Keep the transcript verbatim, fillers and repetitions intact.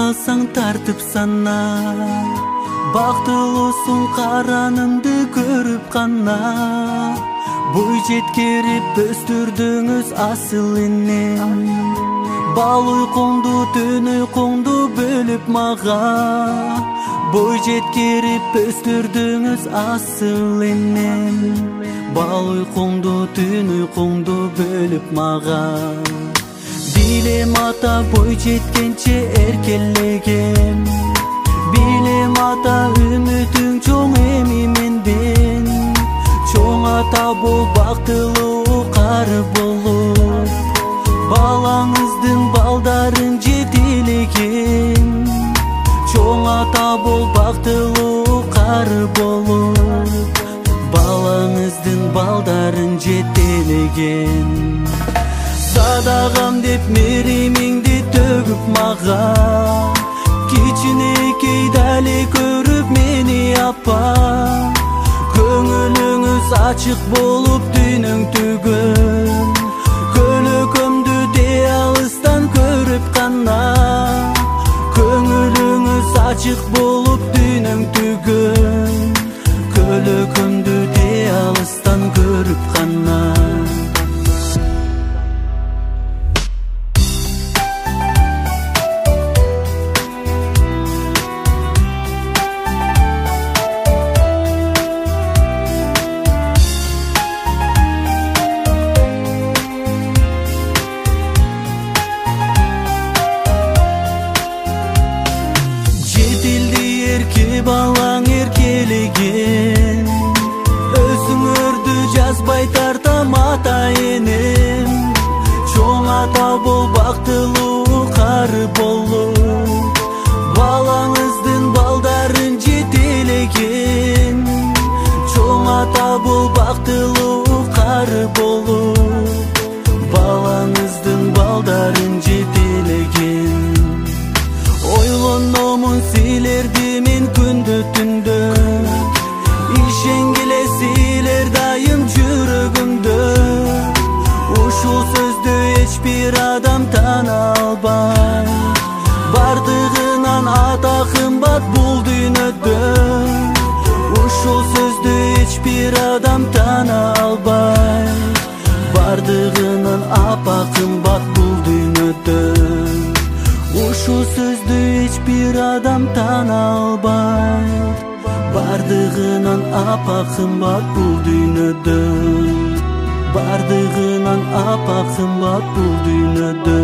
алсаң тартып сана, бактылуусуң каранымды көрүп кана. Бой жеткерип өстүрдүңүз асыл энем, бал уйкуңду түн уйкуңду бөлүп мага. Бой жеткерип өстүрдүңүз асыл энем, бал уйкуңду түн уйкуңду бөлүп мага. Билем ата бой жеткенче эркелеген, билем ата үмүтүң чоң эми менден. Чоң ата бол, бактылуу кар болуп, балаңыздын балдарын жетелеген. Чоң ата бол, бактылуу кар болуп, балаңыздын балдарын жетелеген. Садагам деп меримиңди төгүп мага, кичинекей дали көрүп мени апа. Көңүлүңүз ачык болуп түнүң түгөн, көлөкөмдү де алыстан көрүп кана. Көңүлүңүз ачык болуп түнүң түгөн, көлөкөмдү де алыстан көрүп кана. Балаң эркелеген, өзүңөрдү жазбай тартам ата энем. Чоң ата бол, бактылуу кар болуп, балаңыздын балдарын жетелеген. Чоң ата бол, бактылуу кар болуп, балаңыздын балдарын жетелеген. Ойлономун силерди мен күндү түндө, ишенгиле силер дайым жүрөгүмдө. Ушул сөздү эч бир адам тана албай, бардыгынан ата кымбат бул дүйнөдө. Ушул сөздү эч бир адам тана албай, бардыгынан апа кымбат бул дүйнөдө. Ушул сөздү эч бир адам тана албай, бардыгынан апа кымбат бул дүйнөдө. Бардыгынан апа кымбат бул дүйнөдө.